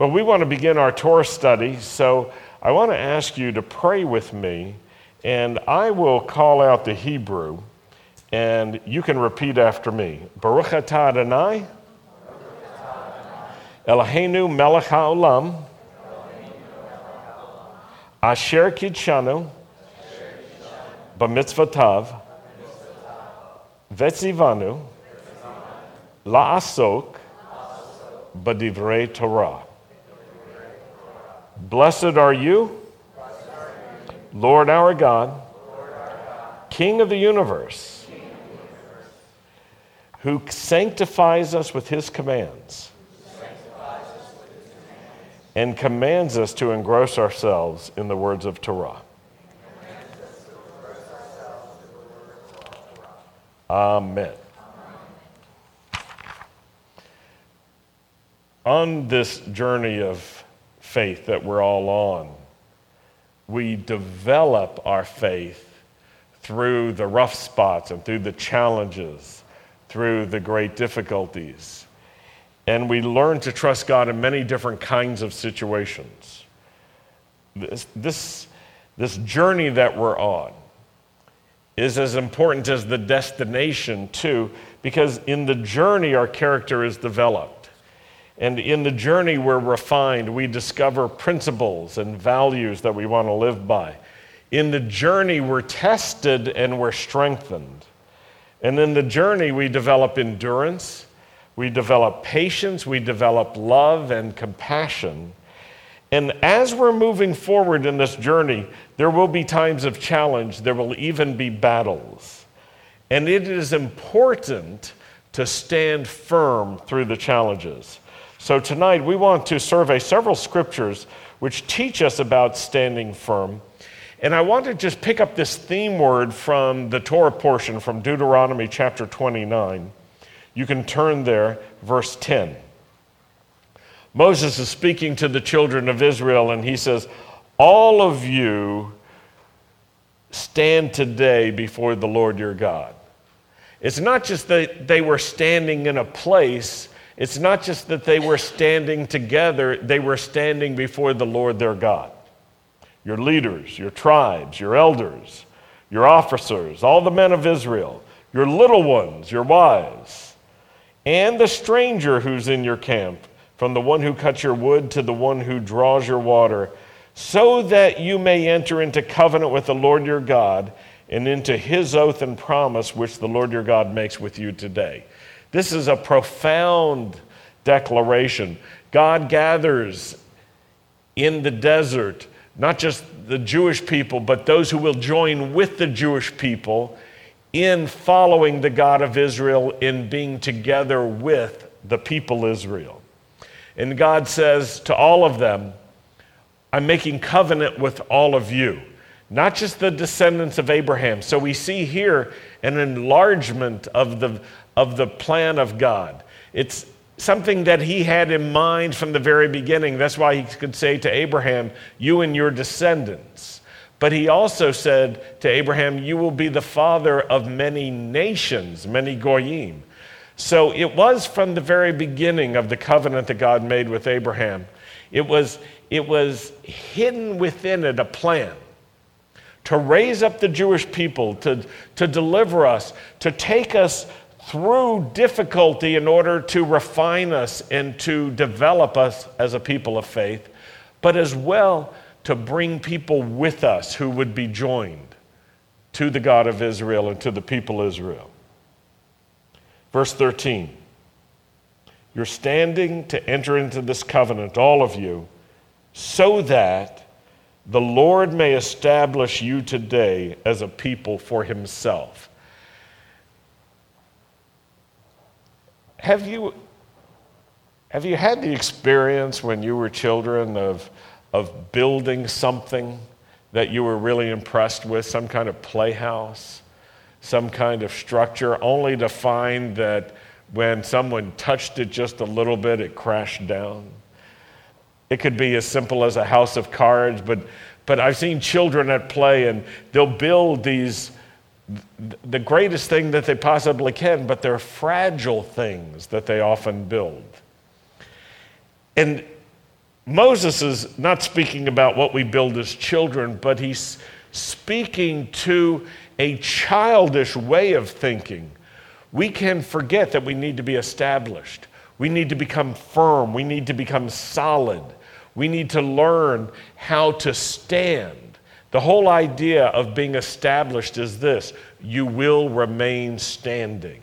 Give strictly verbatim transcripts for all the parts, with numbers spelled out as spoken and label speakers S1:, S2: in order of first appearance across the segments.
S1: Well, we want to begin our Torah study, so I want to ask you to pray with me, and I will call out the Hebrew, and you can repeat after me. Baruch atah Adonai, Eloheinu melech haolam, asher kidshanu, b'mitzvotav, vetzivanu, la'asok, b'divrei Torah. Blessed are you, Lord our God, King of the universe, who sanctifies us with his commands and commands us to engross ourselves in the words of Torah. Amen. On this journey of faith that we're all on, we develop our faith through the rough spots and through the challenges, through the great difficulties. And we learn to trust God in many different kinds of situations. This, this, this journey that we're on is as important as the destination too, because in the journey our character is developed. And in the journey we're refined, we discover principles and values that we want to live by. In the journey we're tested and we're strengthened. And in the journey we develop endurance, we develop patience, we develop love and compassion. And as we're moving forward in this journey, there will be times of challenge, there will even be battles. And it is important to stand firm through the challenges. So tonight we want to survey several scriptures which teach us about standing firm. And I want to just pick up this theme word from the Torah portion from Deuteronomy chapter twenty-nine. You can turn there, verse ten. Moses is speaking to the children of Israel and he says, all of you stand today before the Lord your God. It's not just that they were standing in a place. It's not just that they were standing together, they were standing before the Lord their God. Your leaders, your tribes, your elders, your officers, all the men of Israel, your little ones, your wives, and the stranger who's in your camp, from the one who cuts your wood to the one who draws your water, so that you may enter into covenant with the Lord your God and into his oath and promise which the Lord your God makes with you today. This is a profound declaration. God gathers in the desert, not just the Jewish people, but those who will join with the Jewish people in following the God of Israel, in being together with the people Israel. And God says to all of them, I'm making covenant with all of you, not just the descendants of Abraham. So we see here an enlargement of the of the plan of God. It's something that he had in mind from the very beginning. That's why he could say to Abraham, you and your descendants. But he also said to Abraham, you will be the father of many nations, many goyim. So it was from the very beginning of the covenant that God made with Abraham. It was, it was hidden within it a plan to raise up the Jewish people, to, to deliver us, to take us through difficulty in order to refine us and to develop us as a people of faith, but as well to bring people with us who would be joined to the God of Israel and to the people Israel. Verse thirteen, you're standing to enter into this covenant, all of you, so that the Lord may establish you today as a people for himself. Have you, have you had the experience when you were children of, of building something that you were really impressed with, some kind of playhouse, some kind of structure, only to find that when someone touched it just a little bit, it crashed down? It could be as simple as a house of cards, but, but I've seen children at play and they'll build these the greatest thing that they possibly can, but they're fragile things that they often build. And Moses is not speaking about what we build as children, but he's speaking to a childish way of thinking. We can forget that we need to be established. We need to become firm. We need to become solid. We need to learn how to stand. The whole idea of being established is this: you will remain standing.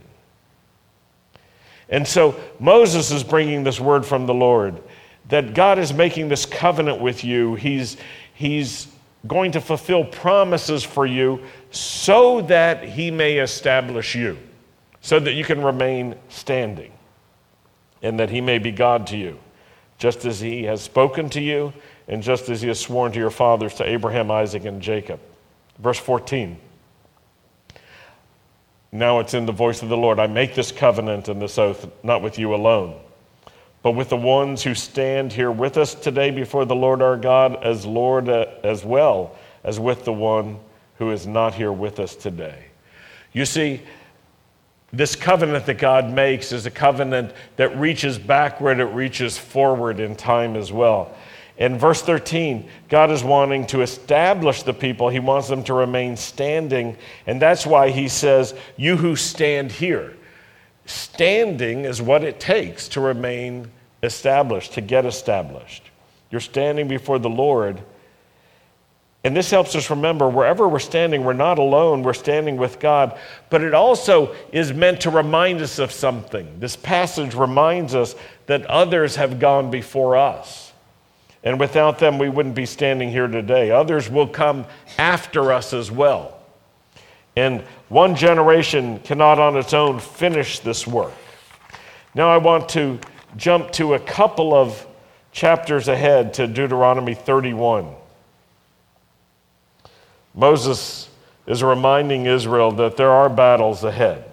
S1: And so Moses is bringing this word from the Lord, that God is making this covenant with you. He's, he's going to fulfill promises for you so that he may establish you, so that you can remain standing, and that he may be God to you, just as he has spoken to you, and just as he has sworn to your fathers, to Abraham, Isaac, and Jacob. Verse fourteen. Now it's in the voice of the Lord. I make this covenant and this oath, not with you alone, but with the ones who stand here with us today before the Lord our God, as Lord uh, as well as with the one who is not here with us today. You see, this covenant that God makes is a covenant that reaches backward, it reaches forward in time as well. In verse thirteen, God is wanting to establish the people. He wants them to remain standing, and that's why he says, you who stand here. Standing is what it takes to remain established, to get established. You're standing before the Lord, and this helps us remember wherever we're standing, we're not alone, we're standing with God, but it also is meant to remind us of something. This passage reminds us that others have gone before us. And without them, we wouldn't be standing here today. Others will come after us as well. And one generation cannot on its own finish this work. Now I want to jump to a couple of chapters ahead to Deuteronomy thirty-one. Moses is reminding Israel that there are battles ahead.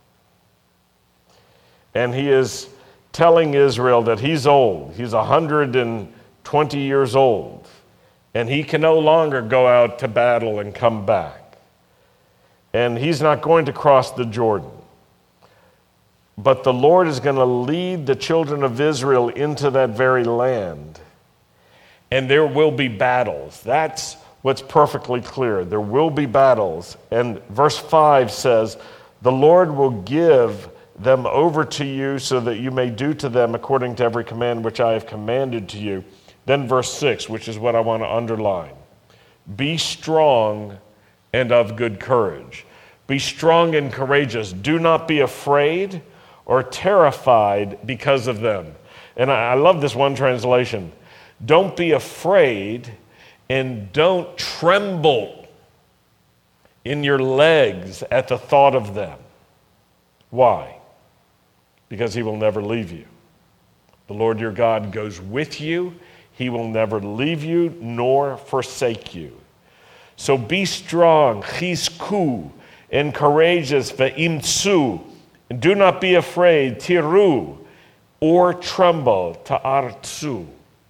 S1: And he is telling Israel that he's old. He's one hundred twenty years old, and he can no longer go out to battle and come back. And he's not going to cross the Jordan. But the Lord is going to lead the children of Israel into that very land. And there will be battles. That's what's perfectly clear. There will be battles. And verse five says, the Lord will give them over to you so that you may do to them according to every command which I have commanded to you. Then verse six, which is what I want to underline. Be strong and of good courage. Be strong and courageous. Do not be afraid or terrified because of them. And I, I love this one translation. Don't be afraid and don't tremble in your legs at the thought of them. Why? Because he will never leave you. The Lord your God goes with you. He will never leave you nor forsake you. So be strong, chizku, and courageous, ve'imtsu, and do not be afraid, tiru, or tremble, ta'artsu.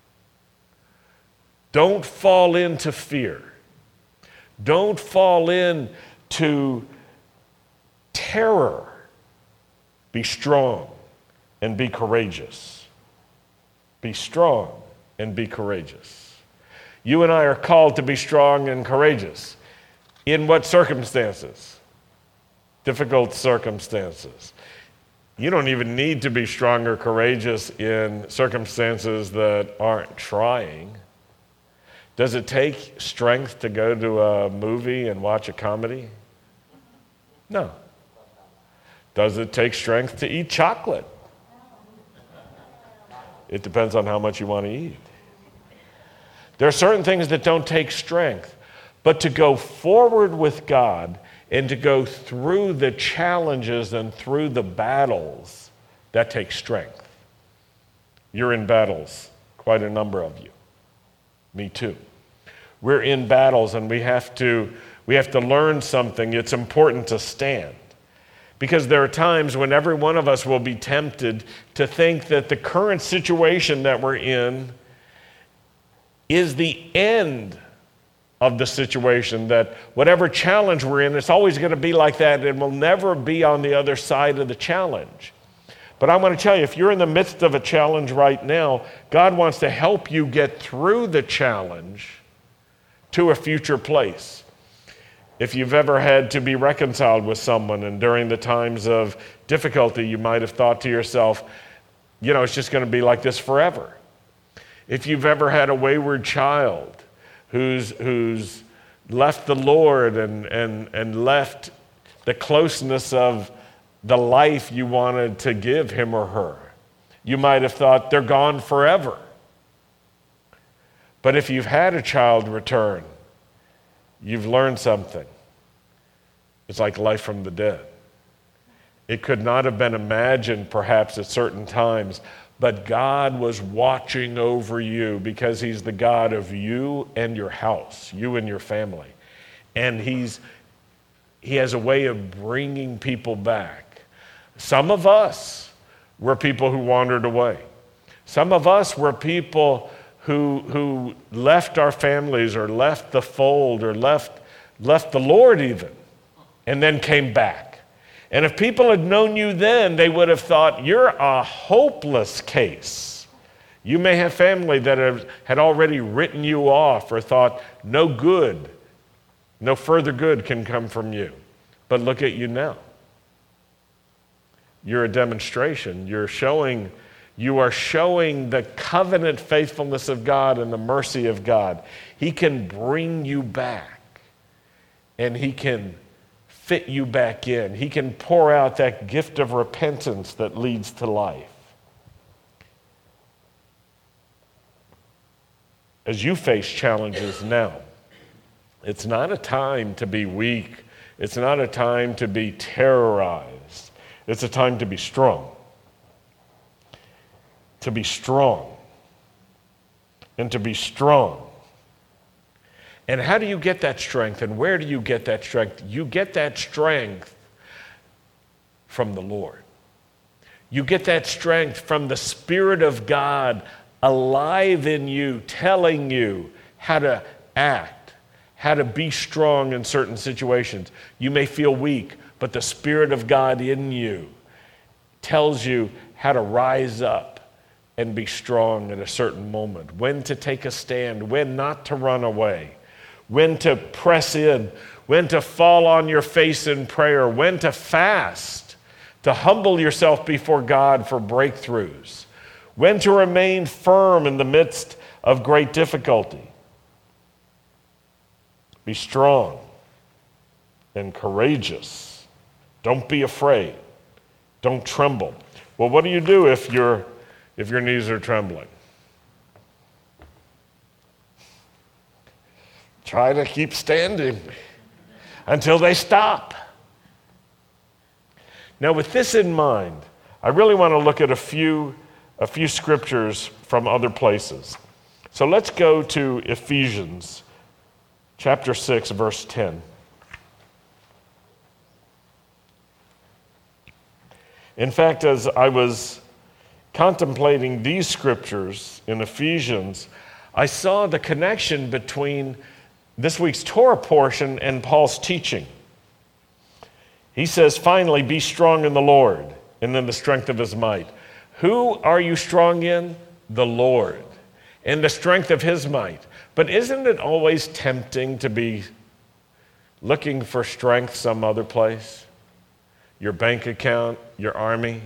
S1: Don't fall into fear. Don't fall into terror. Be strong and be courageous. Be strong and be courageous. You and I are called to be strong and courageous. In what circumstances? Difficult circumstances. You don't even need to be strong or courageous in circumstances that aren't trying. Does it take strength to go to a movie and watch a comedy? No. Does it take strength to eat chocolate? It depends on how much you want to eat. There are certain things that don't take strength, but to go forward with God and to go through the challenges and through the battles, that takes strength. You're in battles, quite a number of you. Me too. We're in battles and we have to, we have to learn something. It's important to stand. Because there are times when every one of us will be tempted to think that the current situation that we're in is the end of the situation, that whatever challenge we're in, it's always going to be like that and we'll never be on the other side of the challenge. But I want to tell you, if you're in the midst of a challenge right now, God wants to help you get through the challenge to a future place. If you've ever had to be reconciled with someone, and during the times of difficulty, you might have thought to yourself, you know, it's just going to be like this forever. If you've ever had a wayward child who's who's left the Lord and and and left the closeness of the life you wanted to give him or her, you might have thought they're gone forever. But if you've had a child return, you've learned something. It's like life from the dead. It could not have been imagined perhaps at certain times, but God was watching over you because he's the God of you and your house, you and your family. And he's he has a way of bringing people back. Some of us were people who wandered away. Some of us were people who, who left our families or left the fold or left, left the Lord even, and then came back. And if people had known you then, they would have thought, you're a hopeless case. You may have family that have, had already written you off or thought, no good, no further good can come from you. But look at you now. You're a demonstration. You're showing, you are showing the covenant faithfulness of God and the mercy of God. He can bring you back, and he can fit you back in. He can pour out that gift of repentance that leads to life. As you face challenges now, it's not a time to be weak. It's not a time to be terrorized. It's a time to be strong. To be strong. And to be strong. And how do you get that strength? And where do you get that strength? You get that strength from the Lord. You get that strength from the Spirit of God alive in you, telling you how to act, how to be strong in certain situations. You may feel weak, but the Spirit of God in you tells you how to rise up and be strong at a certain moment, when to take a stand, when not to run away, when to press in, when to fall on your face in prayer, when to fast, to humble yourself before God for breakthroughs, when to remain firm in the midst of great difficulty. Be strong and courageous. Don't be afraid. Don't tremble. Well, what do you do if your if your knees are trembling? Try to keep standing until they stop. Now, with this in mind, I really want to look at a few, a few scriptures from other places. So let's go to Ephesians chapter six, verse ten. In fact, as I was contemplating these scriptures in Ephesians, I saw the connection between this week's Torah portion and Paul's teaching. He says, finally, be strong in the Lord and in the strength of his might. Who are you strong in? The Lord, in the strength of his might. But isn't it always tempting to be looking for strength some other place? Your bank account, your army,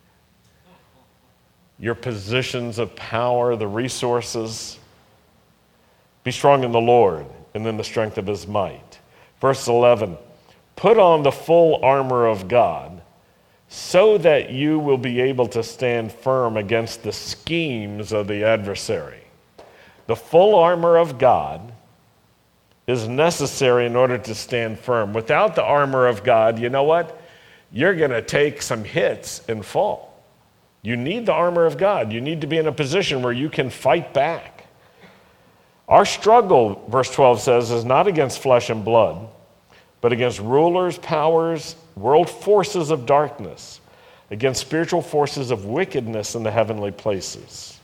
S1: your positions of power, the resources. Be strong in the Lord and in the strength of his might. Verse eleven, put on the full armor of God so that you will be able to stand firm against the schemes of the adversary. The full armor of God is necessary in order to stand firm. Without the armor of God, you know what? You're going to take some hits and fall. You need the armor of God. You need to be in a position where you can fight back. Our struggle, verse twelve says, is not against flesh and blood, but against rulers, powers, world forces of darkness, against spiritual forces of wickedness in the heavenly places.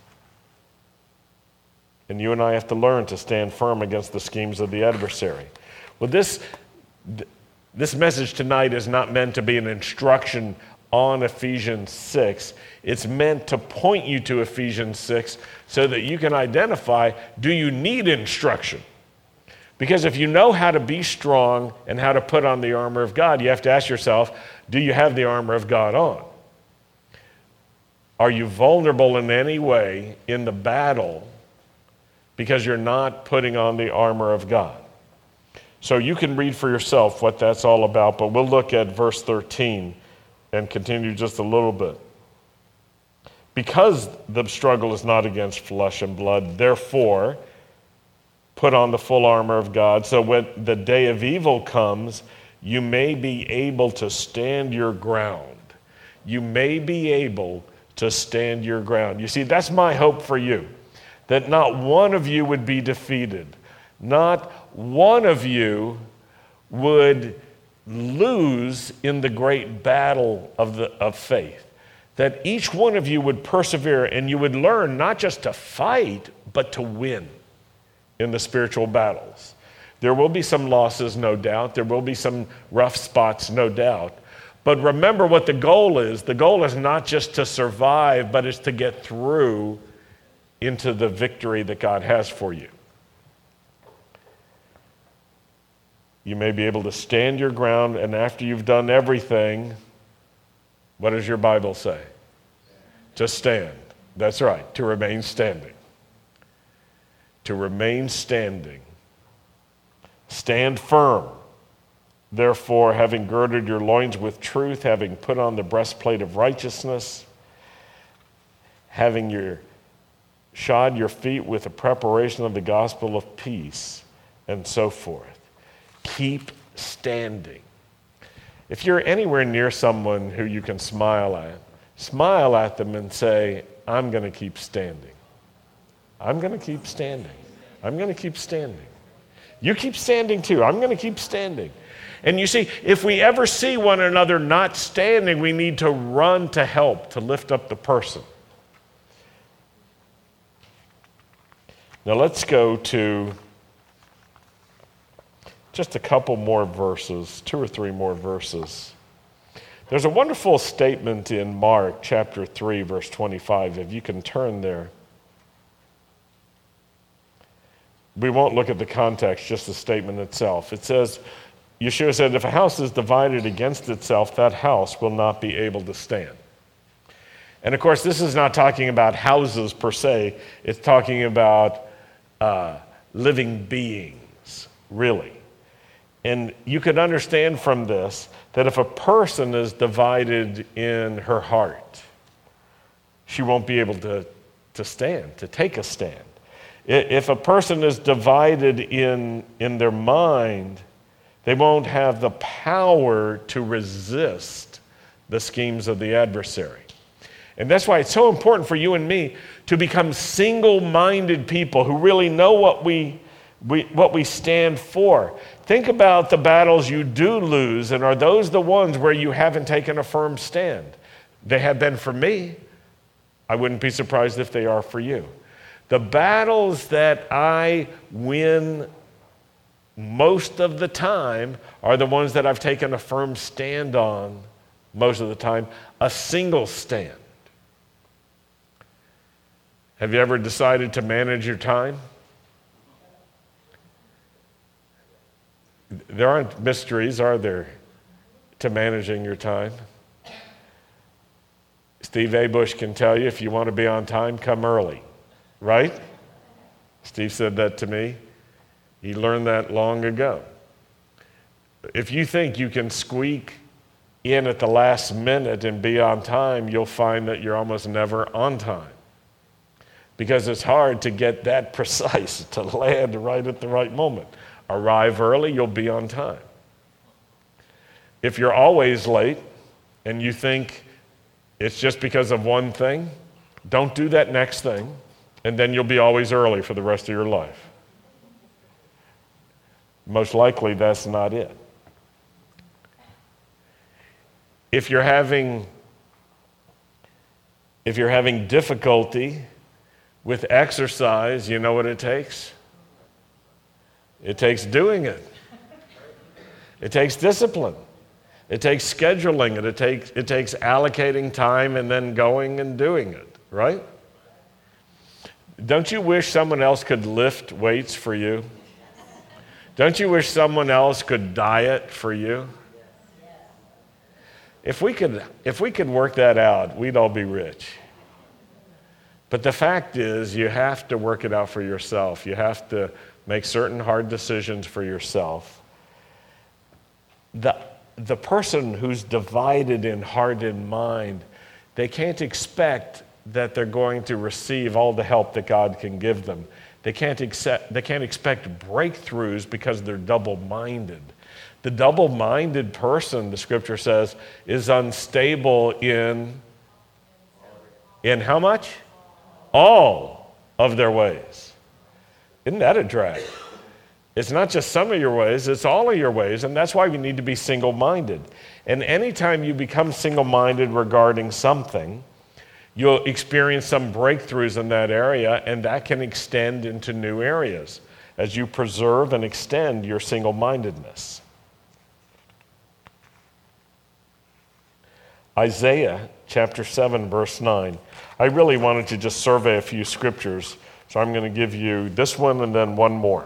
S1: And you and I have to learn to stand firm against the schemes of the adversary. Well, this, this message tonight is not meant to be an instruction on Ephesians six. It's meant to point you to Ephesians six so that you can identify, do you need instruction? Because if you know how to be strong and how to put on the armor of God, you have to ask yourself, do you have the armor of God on? Are you vulnerable in any way in the battle because you're not putting on the armor of God? So you can read for yourself what that's all about, but we'll look at verse thirteen and continue just a little bit. Because the struggle is not against flesh and blood, therefore, put on the full armor of God, so when the day of evil comes, you may be able to stand your ground. You may be able to stand your ground. You see, that's my hope for you, that not one of you would be defeated. Not one of you would lose in the great battle of, the, of faith. That each one of you would persevere and you would learn not just to fight, but to win in the spiritual battles. There will be some losses, no doubt. There will be some rough spots, no doubt. But remember what the goal is. The goal is not just to survive, but it's to get through into the victory that God has for you. You may be able to stand your ground, and after you've done everything, what does your Bible say? To stand. That's right, to remain standing. To remain standing. Stand firm. Therefore, having girded your loins with truth, having put on the breastplate of righteousness, having your shod your feet with the preparation of the gospel of peace, and so forth. Keep standing. If you're anywhere near someone who you can smile at, smile at them and say, I'm going to keep standing. I'm going to keep standing. I'm going to keep standing. You keep standing too. I'm going to keep standing. And you see, if we ever see one another not standing, we need to run to help, to lift up the person. Now let's go to just a couple more verses, two or three more verses. There's a wonderful statement in Mark chapter three, verse twenty-five, if you can turn there. We won't look at the context, just the statement itself. It says, Yeshua said, if a house is divided against itself, that house will not be able to stand. And of course, this is not talking about houses per se. It's talking about uh, living beings, really. And you could understand from this that if a person is divided in her heart, she won't be able to, to stand, to take a stand. If a person is divided in, in their mind, they won't have the power to resist the schemes of the adversary. And that's why it's so important for you and me to become single-minded people who really know what we, we, what we stand for. Think about the battles you do lose, and are those the ones where you haven't taken a firm stand? They have been for me. I wouldn't be surprised if they are for you. The battles that I win most of the time are the ones that I've taken a firm stand on most of the time, a single stand. Have you ever decided to manage your time? There aren't mysteries, are there, to managing your time? Steve Abush can tell you, if you want to be on time, come early, right? Steve said that to me. He learned that long ago. If you think you can squeak in at the last minute and be on time, you'll find that you're almost never on time. Because it's hard to get that precise, to land right at the right moment. Arrive early, you'll be on time. If you're always late and you think it's just because of one thing, don't do that next thing, and then you'll be always early for the rest of your life. Most likely, that's not it. If you're having, if you're having difficulty with exercise, you know what it takes? It takes doing it. It takes discipline. It takes scheduling it. It takes, it takes allocating time and then going and doing it, right? Don't you wish someone else could lift weights for you? Don't you wish someone else could diet for you? If we could, if we could work that out, we'd all be rich. But the fact is, you have to work it out for yourself. You have to make certain hard decisions for yourself. The, the person who's divided in heart and mind, they can't expect that they're going to receive all the help that God can give them. They can't accept, they can't expect breakthroughs because they're double-minded. The double-minded person, the scripture says, is unstable in, in how much? All of their ways. Isn't that a drag? It's not just some of your ways, it's all of your ways, and that's why we need to be single-minded. And anytime you become single-minded regarding something, you'll experience some breakthroughs in that area, and that can extend into new areas as you preserve and extend your single-mindedness. Isaiah chapter seven, verse nine. I really wanted to just survey a few scriptures, so I'm going to give you this one and then one more.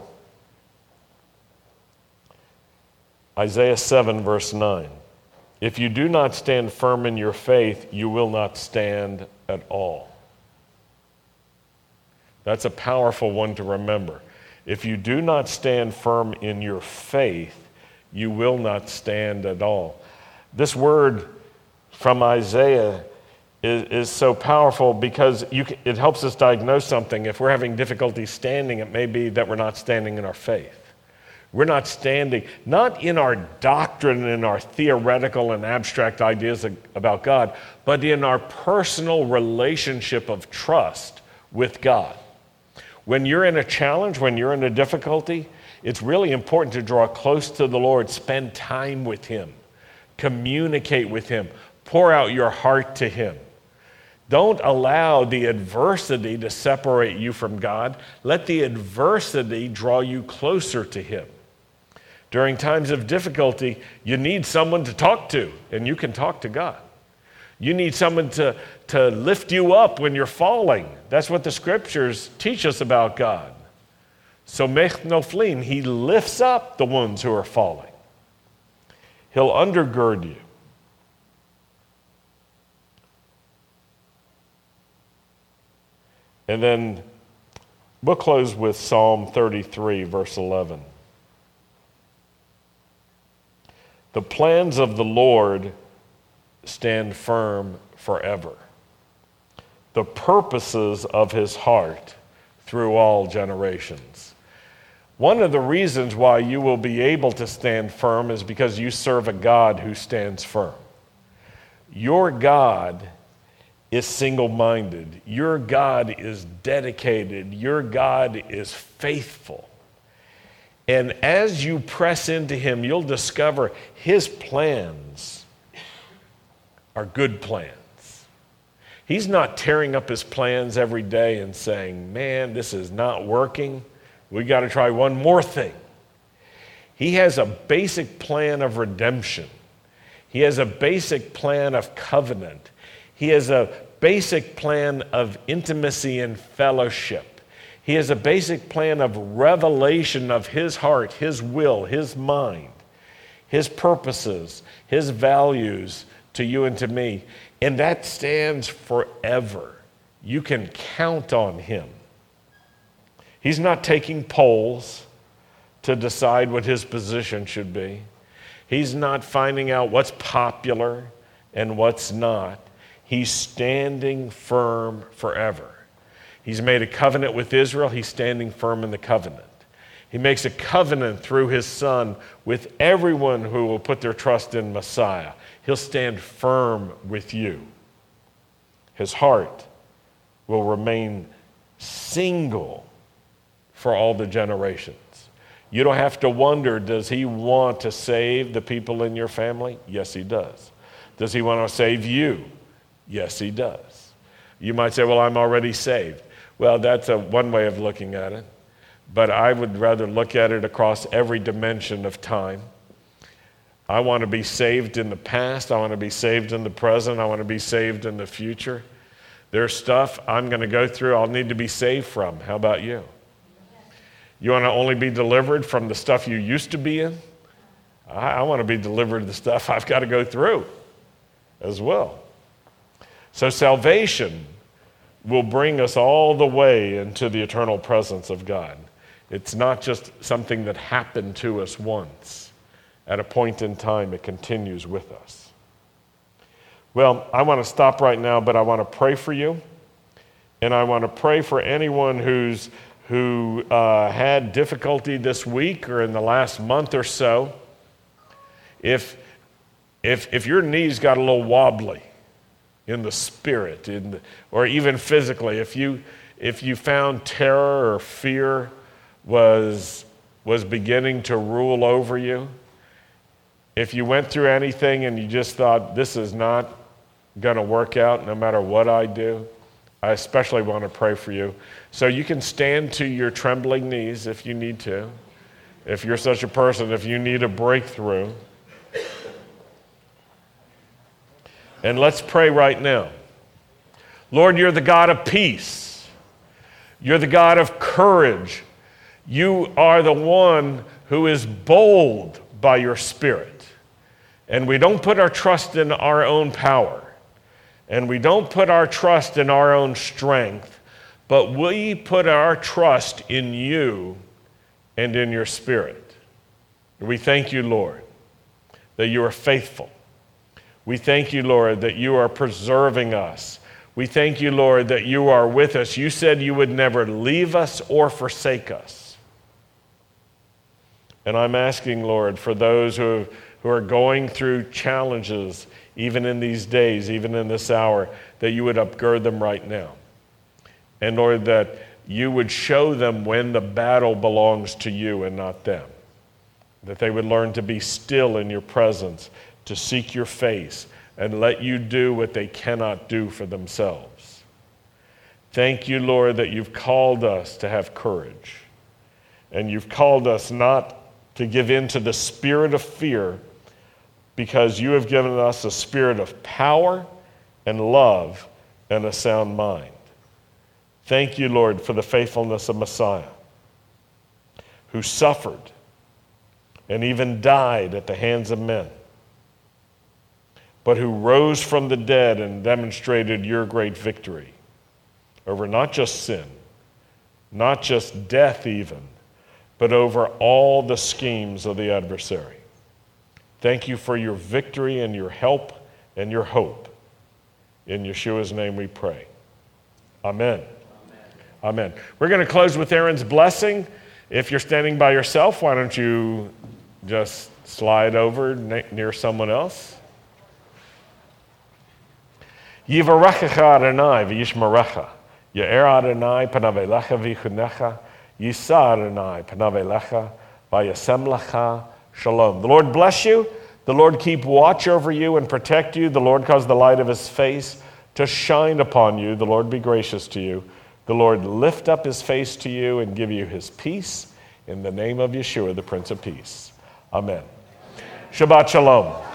S1: Isaiah seven, verse nine. If you do not stand firm in your faith, you will not stand at all. That's a powerful one to remember. If you do not stand firm in your faith, you will not stand at all. This word from Isaiah is, is so powerful because you can, it helps us diagnose something. If we're having difficulty standing, it may be that we're not standing in our faith. We're not standing, not in our doctrine and our theoretical and abstract ideas about God, but in our personal relationship of trust with God. When you're in a challenge, when you're in a difficulty, it's really important to draw close to the Lord, spend time with Him, communicate with Him, pour out your heart to Him. Don't allow the adversity to separate you from God. Let the adversity draw you closer to Him. During times of difficulty, you need someone to talk to, and you can talk to God. You need someone to, to lift you up when you're falling. That's what the scriptures teach us about God. So mech noflim, He lifts up the ones who are falling. He'll undergird you. And then we'll close with Psalm thirty-three, verse eleven. The plans of the Lord stand firm forever. The purposes of His heart through all generations. One of the reasons why you will be able to stand firm is because you serve a God who stands firm. Your God is single-minded. Your God is dedicated. Your God is faithful. And as you press into Him, you'll discover His plans are good plans. He's not tearing up His plans every day and saying, man, this is not working. We got to try one more thing. He has a basic plan of redemption. He has a basic plan of covenant. He has a basic plan of intimacy and fellowship. He has a basic plan of revelation of His heart, His will, His mind, His purposes, His values to you and to me. And that stands forever. You can count on Him. He's not taking polls to decide what His position should be. He's not finding out what's popular and what's not. He's standing firm forever. He's made a covenant with Israel. He's standing firm in the covenant. He makes a covenant through His Son with everyone who will put their trust in Messiah. He'll stand firm with you. His heart will remain single for all the generations. You don't have to wonder, does He want to save the people in your family? Yes, He does. Does He want to save you? Yes, He does. You might say, well, I'm already saved. Well, that's a one way of looking at it, but I would rather look at it across every dimension of time. I want to be saved in the past. I want to be saved in the present. I want to be saved in the future. There's stuff I'm going to go through I'll need to be saved from. How about you? You want to only be delivered from the stuff you used to be in? I, I want to be delivered to the stuff I've got to go through as well. So salvation will bring us all the way into the eternal presence of God. It's not just something that happened to us once. At a point in time, it continues with us. Well, I want to stop right now, but I want to pray for you. And I want to pray for anyone who's who uh, had difficulty this week or in the last month or so. If, if, if your knees got a little wobbly in the spirit, in the, or even physically, if you, if you found terror or fear was, was beginning to rule over you, if you went through anything and you just thought, this is not going to work out no matter what I do, I especially want to pray for you. So you can stand to your trembling knees if you need to. If you're such a person, if you need a breakthrough. And let's pray right now. Lord, you're the God of peace. You're the God of courage. You are the one who is bold by your Spirit. And we don't put our trust in our own power. And we don't put our trust in our own strength. But we put our trust in you and in your Spirit. We thank you, Lord, that you are faithful. We thank you, Lord, that you are preserving us. We thank you, Lord, that you are with us. You said you would never leave us or forsake us. And I'm asking, Lord, for those who, who are going through challenges, even in these days, even in this hour, that you would upgird them right now. And Lord, that you would show them when the battle belongs to you and not them. That they would learn to be still in your presence, to seek your face, and let you do what they cannot do for themselves. Thank you, Lord, that you've called us to have courage. And you've called us not to give in to the spirit of fear, because you have given us a spirit of power and love and a sound mind. Thank you, Lord, for the faithfulness of Messiah, who suffered and even died at the hands of men, but who rose from the dead and demonstrated your great victory over not just sin, not just death even, but over all the schemes of the adversary. Thank you for your victory and your help and your hope. In Yeshua's name we pray. Amen. Amen. Amen. We're going to close with Aaron's blessing. If you're standing by yourself, why don't you just slide over near someone else? Yivarechecha Adonai v'yishmerecha. Ye'er Adonai panav elecha v'yichunecha. Yisa Adonai panav elecha v'yasem lecha shalom. The Lord bless you. The Lord keep watch over you and protect you. The Lord cause the light of his face to shine upon you. The Lord be gracious to you. The Lord lift up his face to you and give you his peace. In the name of Yeshua, the Prince of Peace. Amen. Shabbat shalom.